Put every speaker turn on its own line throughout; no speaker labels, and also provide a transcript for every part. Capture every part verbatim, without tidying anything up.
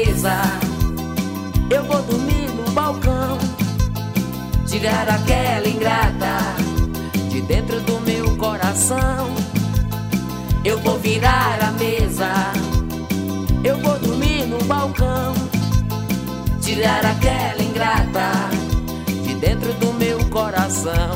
mesa. Eu vou dormir no balcão, tirar aquela ingrata de dentro do meu coração. Eu vou virar a mesa. Eu vou dormir no balcão, tirar aquela ingrata de dentro do meu coração.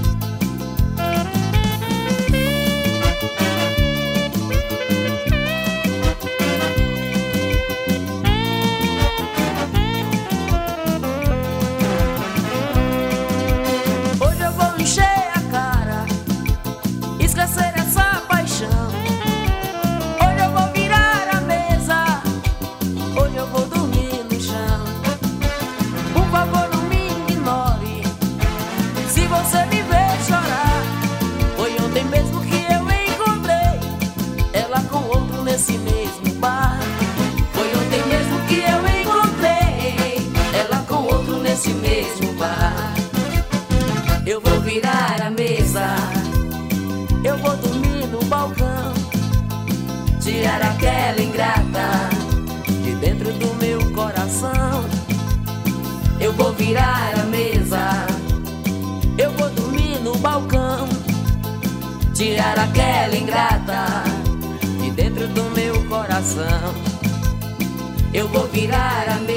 Hoje eu vou encher a cara, esquecer essa paixão. Hoje eu vou virar a mesa, hoje eu vou dormir no chão. Por favor, não me ignore, se você me ver chorar. Foi ontem mesmo que eu encontrei ela com outro nesse mesmo bar. Foi ontem mesmo que eu encontrei ela com outro nesse mesmo bar. Eu vou virar a mesa, eu vou dormir no balcão, tirar aquela ingrata de dentro do meu coração. Eu vou virar a mesa, eu vou dormir no balcão, tirar aquela ingrata de dentro do meu coração. Eu vou virar a mesa.